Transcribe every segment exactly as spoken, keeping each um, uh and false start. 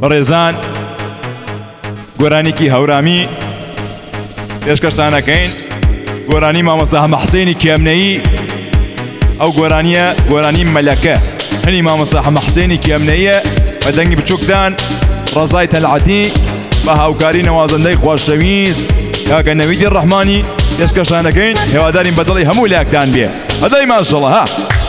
ڕێزان گۆرانێکی هەورامی پێشکەشتانەکەین گۆرانی مامۆستا حەسێنی کێمنەیی ئەو گۆرانیە گۆرانی مەلەکە هەنی مامۆستا حەسێنی کێمنەیە بە دەنگی بچووکدان ڕەزای تەلعەتی بە هاوکاری نەوازەندەی خۆشەویست کاکە نەویدی ڕەحمانی پێشکەشانەکەین هێوادارین بەدڵی هەموو لایەکتان بێ هەدای ماشەڵڵا ها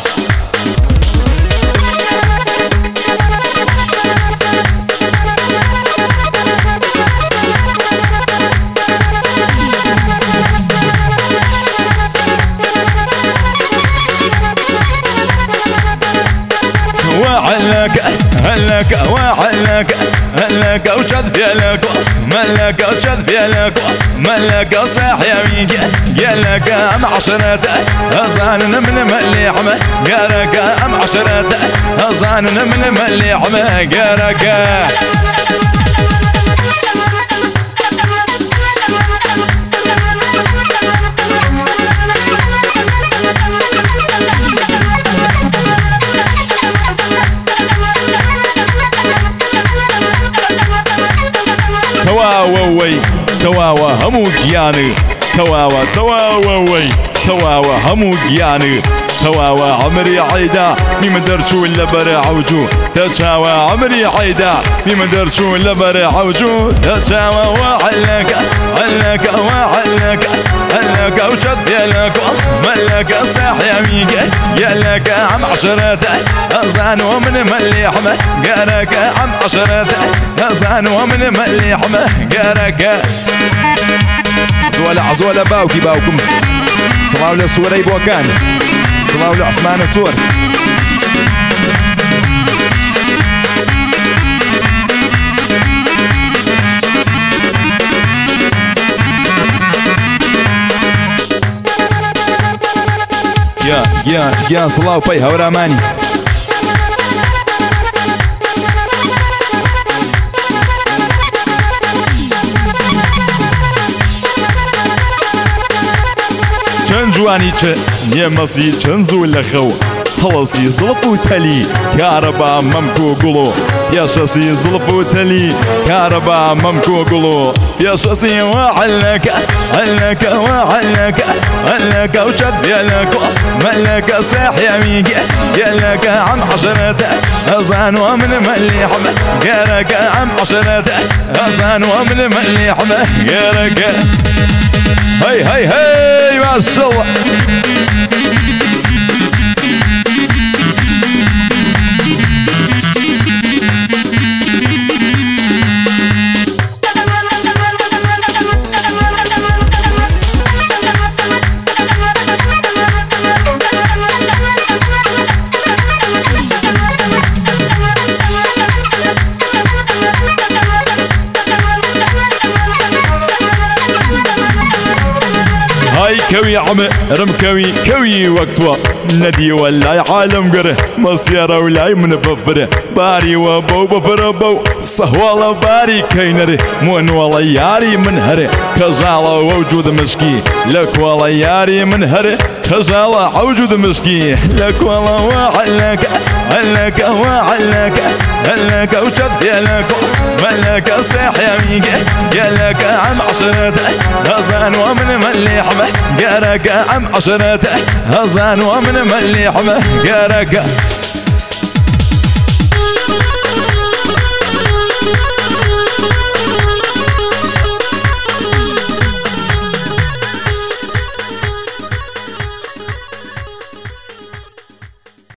وعلك هلك وعلك هلك وشذ فيلك ملك وشذ فيلك ملك صاح يميك قالك ام عشرة أظان من مليحمة قالك ام عشرة أظان من مليحمة قالك تواوي تواوا همو گیانی تواوا تواوي تواوا همو گیانی تواوا عمري عيدا ميم درشو لبر عوجو تشاوا عمري عيدا ميم درشو لبر عوجو تشاوا وعلك علك وعلك علك وشد يلك ملك صاح يميك يلك عم عشرة أزان ومن مليحمة قالك عم عشرة أزان ومن مليحمة قالك زولا عزولا باوكي باوكم صلاة للسوري بوكان صلاة لعثمان السور يا يا يا صلاة وبي هوراماني چەند جوانی چه نێمەسی چەند زوو لە خەو هەڵەسی زڵپ و تەلی کارەبا مەمک و گوڵۆ پێشەسی زڵپ و تەلی کارەبا مەمک و گوڵۆ پێشەسی وعلەکە هەلەکە وعلەکە هەلەکە و چەد بێلەکە مەلەکە ساحێمیگە گێلەکە عەم عەشەرەتە ئەزان ومن مەلیحمە گێرەکە عەم عەشەرەتە ئەزان ومن مەلیحمە گێرەکە هەی هەی هەی ماشەڵڵا هاي كوي عم رم كوي كوي وقتوا ندي ولا عالم قره مصيرة ولا من بفره باري وبو بفره بو صهوالا باري كينره مون ولا ياري من هره كزالا ووجود مشكي لك ولا ياري من هره كزالا وجود مشكي لك ولا وعلك علك وعلك علك وشد يلك ملك صاح يميك قالك عم عشرة أزان ومن مليحمة قالك عم عشرة أزان ومن مليحمة قالك